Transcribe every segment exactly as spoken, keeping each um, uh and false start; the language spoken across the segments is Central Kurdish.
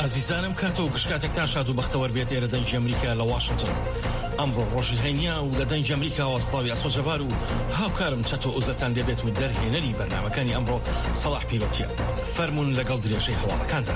ئازیزانم کاتەوە گشتاتێکتان شاد و بەختەوەر بێت ئێرە دەنگی ئەمریکا لە واشنگتن. ئەمڕۆ ڕۆژی هەینیا و لە دەنگی ئەمریکاوە سڵاوی ئەسۆجەبار و هاوکارم چەتۆ ئوزەتان دەبێت و دەرهێنەری بەرنامەکانی ئەمڕۆ سەلاح پیرۆتیە. فەرموون لەگەڵ درێژەی هەواڵەکاندا.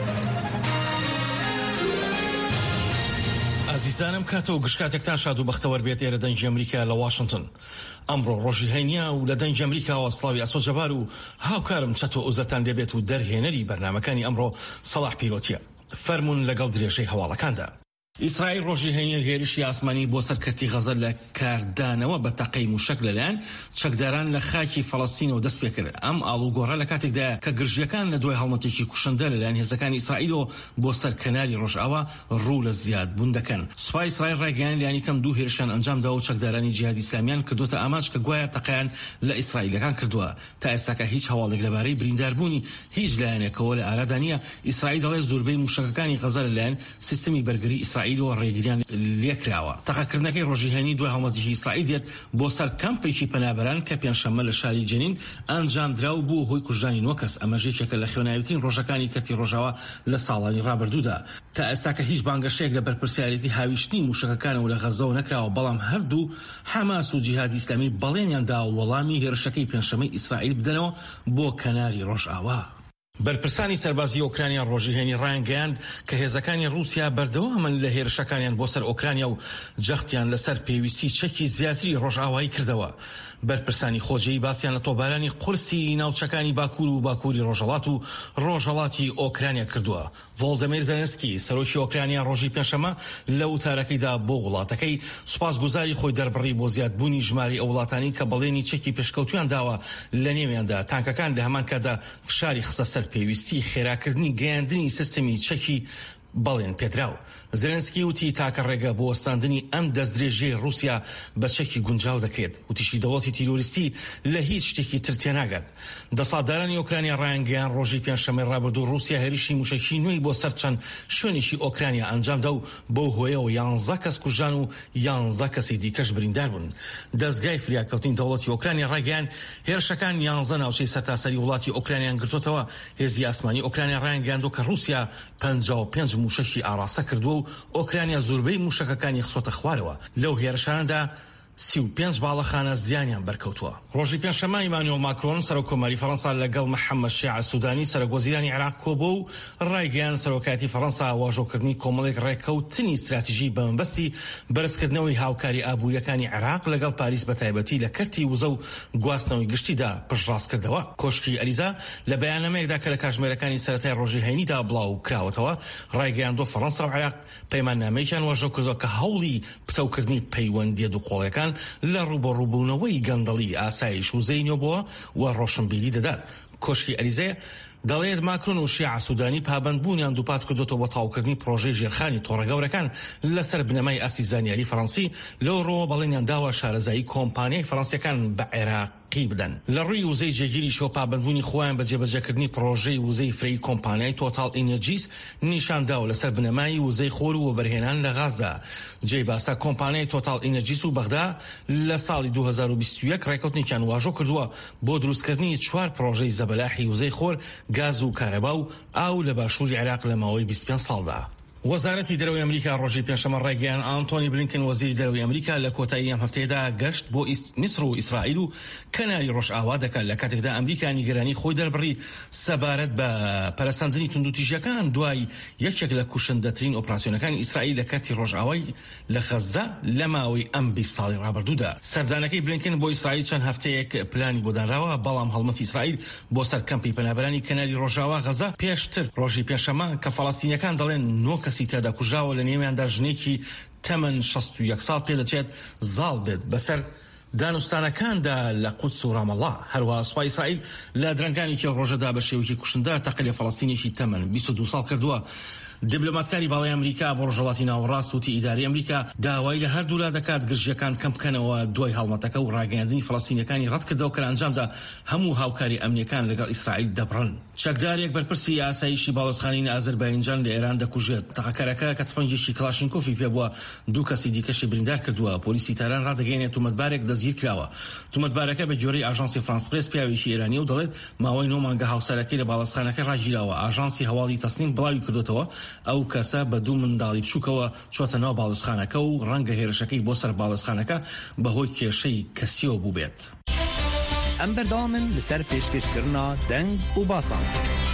ئازیزانم کاتەوە گشتاتێکتان شاد و بەختەوەر بێت ئێرە دەنگی ئەمریکا لە واشنگتن. ئەمڕۆ ڕۆژی هەینیا و لە دەنگی ئەمریکاوە سڵاوی ئەسۆجەبار و هاوکارم چەتۆ ئوزەتان دەبێت و دەرهێنەری بەرنامەکانی ئەمڕۆ سەلاح پیرۆتیە. فەرموون لەگەڵ درێژەی هەواڵەکاندا. ئیسرائیل ڕۆژی هەینیا هێرشی ئاسمانی بۆ سەرکەرتی غەزە لە کاردانەوە بە تەقەی موشک لەلایەن چەکداران لە خاکی فەڵەستینەوە دەست پێ کرد. ئەم ئاڵوگۆڕە لە کاتێکدا کە گرژیەکان لە دوای هەڵمەتێکی کوشندە لەلایەن هێزەکانی ئیسرائیلەوە بۆ سەر کەناری ڕۆژئاوا ڕوو لە زیادبوون دەکەن. سوپای ئیسرائیل ڕێگەیان لایەنی کەم دوو هێرشان ئەنجامدا و چەکدارانی جیهادی ئیسلامیان کردوتە ئاماج کە گوایە تەقەیان لە ئیسرائیلەکان کردووە. تا ئێستاکە هیچ هەواڵێک لەبارەی برینداربوونی هیچ لایەنێکەوە لە ئارادا نییە. ئیسرائیل دەڵێ زۆربەی موشکەکانی غەزە لەلایەن سیستەمی بەرگری ئیسرائیلەوە ڕێگریان لێکراوە. تەقەکردنەکەی ڕۆژی هەینی دوای هەڵمەتێکی ئیسرائیل دێت بۆ سەر کەمپێکی پەنابەران کە پێنجشەممە لە شاری جنین ئەنجامدرا و بوو هۆی کوژدانی نۆ کەس. ئەمەش یەکێکە لە خوێناویترین ڕۆژەکانی کەرتی ڕۆژاوا لە ساڵانی ڕابردوودا. تا ئێستاکە هیچ بانگەشەیەک لە بەرپرسیارەتی هاویشتنی موشکەکانەوە لە غەزەوە نەکراوە، بەڵام هەردوو حەماس و جیهادی ئیسلامی بەڵێنیاندا و وەڵامی هێرشەکەی پێنجشەممەی ئیسرائیل بدەنەوە بۆ کەناری ڕۆژئاوا. بەرپرسانی سەربازی ئۆکرانیا ڕۆژی هەینی ڕایانگەیاند کە هێزەکانی رووسیا بەردەوامن لە هێرشەکانیان بۆ سەر ئۆکرانیا و جەختیان لەسەر پێویستی چەکی زیاتری ڕۆژئاوایی کردەوە. بەرپرسانی خۆجەیی باسییان لە تۆبارانی قورسی ناوچەکانی باکوور و باکووری ڕۆژهەڵات و ڕۆژهەڵاتی ئۆکرانیا کردووە. ڤۆڵدەمیر زەلێنسکی سەرۆکی ئۆکرانیا ڕۆژی پێنجشەممە لە وتارەکەیدا بۆ وڵاتەکەی سوپاسگوزاری خۆی دەربڕی بۆ زیادبوونی ژماری ئەو وڵاتانی کە بەڵێنی چەکی پێشکەوتویان داوە لە نێویاندا. تانکەکان لە هەمان کادا فشاری خستە سەر پێویستی خێراکردنی گەیاندنی سیستەمی چەکی بەڵێن پێدراو. زێلێنسکی وتی تاکە ڕێگە بۆ وەستاندنی ئەم دەستدرێژەی رووسیا بە چەکی گونجاو دەکرێت. وتیشی دەوڵەتی تیرۆریستی لە هیچ شتێکی تر تێناگات. دەسەڵاتدارانی ئۆکرانیا ڕایانگەیان ڕۆژی پێنجشەممەی ڕابردوو رووسیا هێرشی موشەکی نوێی بۆ سەر چەند شوێنێکی ئۆکرانیا ئەنجامدا و بەو هۆیەوە یانزە کەس کوژان و یانزە کەسی دیکەش بریندار بوون. دەستگای فریاکەوتنی دەوڵەتی ئۆکرانیا ڕایگەیان هێرشەکان یانزە ناوچەی سەرتاسەری وڵاتی ئۆکرانیان گرتوتەوە. هێزی ئاسمانی ئۆکرانیا ڕایانگەیاند کە رووسیا پەنجا و پێنج موشەکی ئاڕاستە کردووە و ئۆکرانیا زۆربەی موشەکەکانی خسۆتە خوارەوە. لەو هێرشاندا سی و پێنج باڵەخانە زیانیان بەرکەوتووە. ڕۆژی پێنجشەممە ئیمانوئێل ماکرۆن سەرۆکۆمەری فەڕەنسا لەگەڵ محەممەد شیع سوودانی سەرۆکوەزیرانی عێراق کۆبووە و ڕایگەیان سەرۆکایەتی فەڕەنسا واژۆکردنی کۆمەڵێک ڕێککەوتنی استراتیژی بە مەبەستی بەرزکردنەوەی هاوکاری ئابووریەکانی عێراق لەگەڵ پاریس بە تایبەتی لە کەرتی وزە و گواستنەوەی گشتیدا پشتڕاستکردەوە. کۆشکی ئەلیزا لە بەیاننامەیەکدا کە لە کاتژمێرەکانی سەرەتای ڕۆژی هەینیدا بڵاو کراوەتەوە ڕایگەیاندووە فەڕەنسا و عێراق پەیماننامەیەکیان واژۆ کردووە کە هەوڵی پتەوکردنی پەیوەندیە دووقۆڵیەکان لە ڕوبە ڕووبوونەوەی گەندەڵی ئاسایش و زەینەوە و ڕۆشنبیری دەدات. کۆشکی ئەلیزێ دەڵێت ماکرۆن و شیع سوودانی پابەندبوونیان دووپات کردوتەوە بۆ تاوکردنی پرۆژەی ژێرخانی تۆڕەگەورەکان لەسەر بنەمای ئاسی زانیاری فەڕەنسی. لەو ڕۆوە بەڵێنیان داوە شارەزایی کۆمپانیای فەڕەنسیەکان بە عێراقی بدەن. لە ڕووی وزەی جێگیری شۆ پابەندبوونی خۆیان بە جێبەجێکردنی پرۆژەی وزەی فرەی کۆمپانیای تۆتال ئینەرجیس نیشان داوە لەسەر بنەمای وزەی خۆر و بەرهێنان لە غازدا. جێی باسا کۆمپانیای تۆتال ئینەرجیس و بەغدا لە ساڵی دوو هەزار و بیست و یەک ڕێکەوتنێکیان واژۆ کردووە بۆ دروستکردنی چوار پرۆژەی زەبەلاحی وزەی خۆر، گاز و کارەبا و ئاو لە باشووری عێراق لە ماوەی بیست و پێنج ساڵدا. وەزارەتی دەرەوەی ئەمریکا ڕۆژی پێنجشەممە ڕایگەیان ئانتۆنی بلینکن وەزیری دەرەوەی ئەمریکا لە کۆتایی ئەم هەفتەیەدا گەشت بۆ میسر و ئیسرائیل و کەناری ڕۆژئاوا دەکات لە کاتێکدا ئەمریکا نیگەرانی خۆی دەربڕی سەبارەت بە پەرەسەندنی توندوتیژەکان دوای یەکێک لە کوشندەترین ئۆپراسیۆنەکانی ئیسرائیل لە کاتی ڕۆژئاوای لە غەزە لە ماوەی ئەم بیست ساڵی ڕابردوودا. سەردانەکەی بلینکن بۆ ئیسرائیل چەند هەفتەیەک پلانی بۆ دانراوە، بەڵام هەڵمەتی ئیسرائیل بۆ سەر کەمپی پەنابەرانی کەناری ڕۆژئاوا غەزە پێشتر ڕۆژی پێنجشەممە کە فەڵەستینیەکان دەڵێن نۆ کەسی تێدا کوژراوە لە نێویاندا ژنێکی تەمەن شەست و یەک ساڵ پێ دەچێت زاڵ بێت بەسەر دانوستانەکاندا لە قودس و ڕامەڵڵا. هەروەها سوپای ئیسرائیل لە درەنگانێکی ڕۆژەدا بە شێوەیەکی کوشندە تەقە لە فەڵەستینێکی تەمەن بیست و دوو ساڵ کردووە. دیپلۆماتکاری باڵای ئەمریکا بۆ ڕۆژهەڵاتی ناوەڕاست وتی ئیداری ئەمریکا داوای لە هەردوولا دەکات گرژیەکان کەم بکەنەوە دوای هەڵمەتەکە و ڕاگەیاندنی فەڵەستینیەکانی ڕەت کردەوە کە ئەنجامدا هەموو هاوکاری ئەمنیەکان لەگەڵ ئیسرائیل دەبڕن. چەکدارێک بەرپرسی ئاسایشی باڵۆزخانەی ئازەربایجان لە ئێران دەکوژێت. تەقەکەرەکە کە تفەنگێکی کلاشینکۆفی پێبووە دوو کەسی دیکەشی بریندار کردووە. پۆلیسی تاران ڕادەگەیەنێت تومەتبارێک دەستگیر کراوە. تومەتبارەکە بە جۆرەی ئاژانسی فرانس پرێس پیاوێکی ئێرانی و دەڵێت ماوەی نۆ مانگە هاوسەرەکەی لە باڵۆزخانەکە ڕاگیراوە. ئاژانسی هەواڵی تەسنیم بڵاوی کردوتەوە ئەو کەسە بە دوو منداڵی بچووکەوە چۆتە ناو باڵۆزخانەکە و ڕەنگە هێرشەکەی بۆ سەر باڵۆزخانەکە بەهۆی کێشەی کەسیەوە بوو بێت. ئەم بەردەوامن لەسەر پێشکەشکردنا دەنگ و باسان.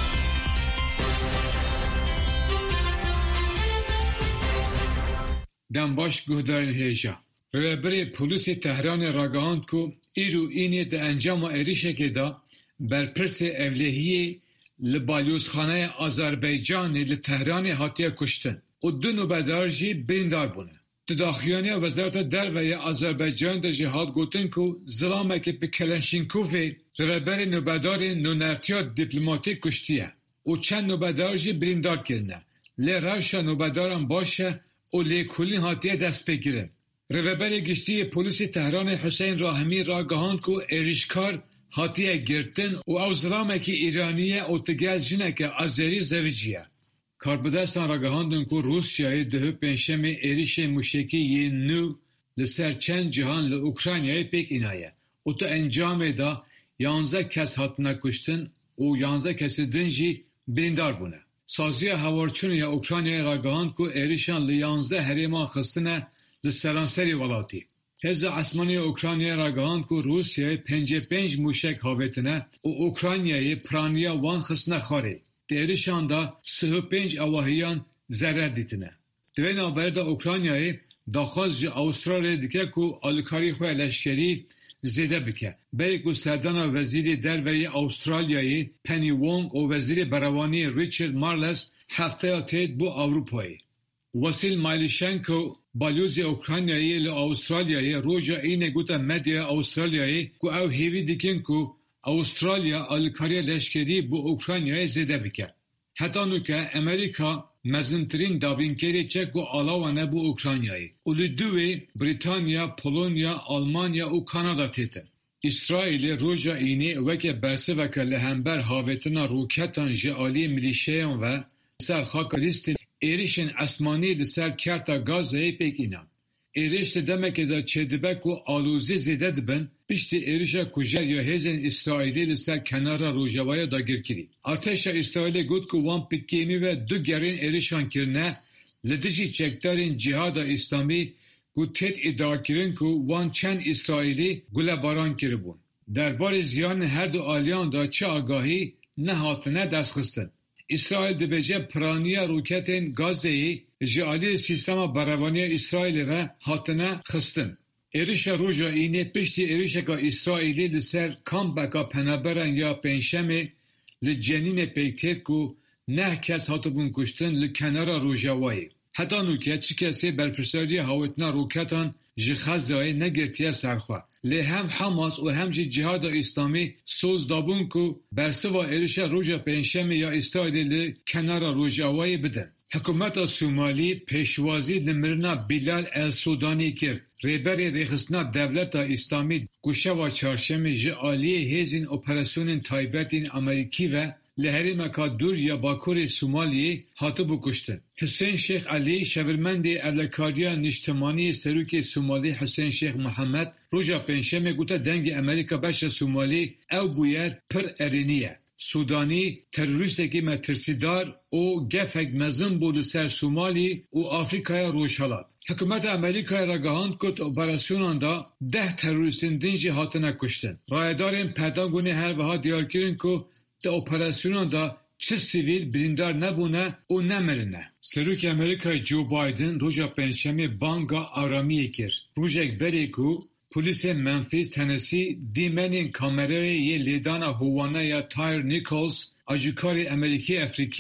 دەمباش گوهدارên hêja. Rêberê polîsê Tehranê ragihand ku îro înê di encama êrişekê da berpirsê evlehiyê li balozxaneya Azerbaycanê li Tehranê hatiye kuştin û du nûbedar jî birîndar bûne. Di daxuyaniya Wezareta Derve ya Azerbaycan de jî hat gotin ku zilamekî bi Kelenşinkovê rêberê nûbedarên nûnertiya dîplomatîk kuştiye û çend nûbedar jî birîndar kirine. Lê rewşa nûbedaran baş e û lêkolîn hatiye destpêkirin. Rêveberê giştiyê polîsê Tehranê Hüseyin Rahimî ragihand ku êrişkar hatiye girtin û ew zilamekî Îranî ye û tigel jineke Azerî zeviciye. Karbidestan ragihandin ku Rusyayê di pênşemê êrişê mûşekî yên nû li ser çend cihan li Ukraynayê pêk înaye û tu encamê da yanze kes hatine kuştin û yanze kesê din jî birîndar bûne. Saziya hewarçûnê ya Ukraynayê ragihand ku êrişan li yanze herêman xistine li seranserê welatî. Hêza Esmanî ya Ukraynayê ragihand ku Rusyayê pêncî pênc mûşek havêtine û Ukraynayê piraniya wan xistine xarê. Di êrişan da sih û pênc awahiyan zerer dîtine. Di vê navberê de Ukraynayê daxwaz ji Avustralyayê dike ku alîkarî xwe leşkerî zêde bike. Berê ku serdana Wezîrê Derveyê Avustralyayê Penny Wong û Wezîrê Berevaniyê Richard Marles hefteya têt bû Ewropayê. Wasil Mailyshenko balozê Ukraynayê li Avustralyayê roja înê gote medyaya Avustralyayê ku ew hêvî dikin ku Avustralya alîkariya leşkerî bû Ukraynayê zêde bike. Heta nûke Amerîka mezintirîn davînkerê çek û alawa ne bû Ukraynayê û li duwê Britanya, Polonya, Almanya û Kanada têtin. İsraîlê roja înê weke bersiveke li hember havêtina roketan ji aliyê milîşeyan ve ser xaka lîstên êrişên esmanî li ser kerta Gazayê pêk înan. Êriş li demekê de çêdibe ku alozî zêde dibin piştî êrişa kujer ya hêzên İsraîlî li ser kenara Rojavayê dagirkirî. Artêşa İsraîlê got ku wan pitkêmî ve du gerên êrişan kirine li dijî çekdarên Cihada İslamî ku têt îdiakirin ku wan çend İsraîlî gulebaran kiribûn. Derbarê ziyanên her du aliyan da çi agahî nehatine destxistin. İsrail dibêje piraniya roketên Gazeyê ji aliyê sîstema berevaniya Îsraîlê ve hatine xistin. Êrişa roja înê piştî êrişeka İsraîlî li ser kampeka penaberan ya pênşemê li Cenînê pêk têt ku neh kes hatibûn kuştin li kenara Rojavayê. Heta nûke çi kesê berpirsariya hawêtina roketan ji Xezayê negirtiye serxwe. Lê hem Hamas û hem jî Cihada İslamî soz dabûn ku bersiva êrişa roja pênşemê ya İsraîlê li kenara Rojavayê bidin. Hikûmeta Somalî pêşwazî li mirina Bilal el-Sudanî kir. Rêberê rêxistina Devleta İslamî ku şeva çarşemê ji aliyê hêzên operasyonên taybetên Amerîkî ve li herêmeka dûr ya Bakurê Somaliyê hatibû kuştin. Hüseyin Şeyh Elî şevirmendê evlekariya niştimaniyê Serokê Somalî Hüseyin Şeyh Muhammed roja pênşemê gote dengê Amerîka beşa Somalî ew bûye pir erênî ye. Sudanî terorîstekî me tirsidar û gefek mezin bû li ser Somalî û Afrikaya Rojhilat. Hikûmeta Amerîkayê ragihand ku operasyonan da deh terorîstên din jî hatine kuştin. Rayedarên Pentagonê her wiha diyarkirin ku di operasyonan da çi sivîl birîndar nebûne û nemirine. Serokê Amerîkayê Joe Biden roja pênşemê banga aramiyê kir. Rojek berê ku Polisên Memphis, Tennessee dîmenên kamerayê yê lêdana howana ya Tyre Nichols, ajikarê Amerîkî Efrîkî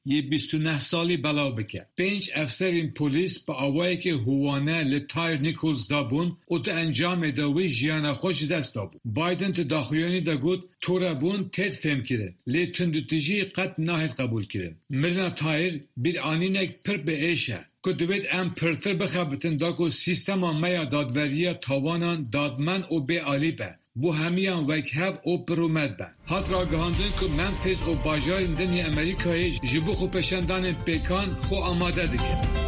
یه بیست و نه سالی بلاو بکه. پنج افسرین پلیس با آوایی که هوانه لتایر نیکولز دابون او تا انجام داوی جیانا خوش دست دابون. بایدن تو داخویانی دا گود تورا بون تید فهم کرن. لی تندوتیجی قد ناهید قبول کرن. مرنا تایر بیر آنینک پر به ایشه. که دوید ام پرتر بخبتن دا که سیستم میا دادوریه تاوانان دادمن و به آلی به. بو همیان وک هف او پرومد به. هات را گهاندن که منفیس و باجار دنیا امریکایی جبو خو پشندان پیکان خو آماده دیگه.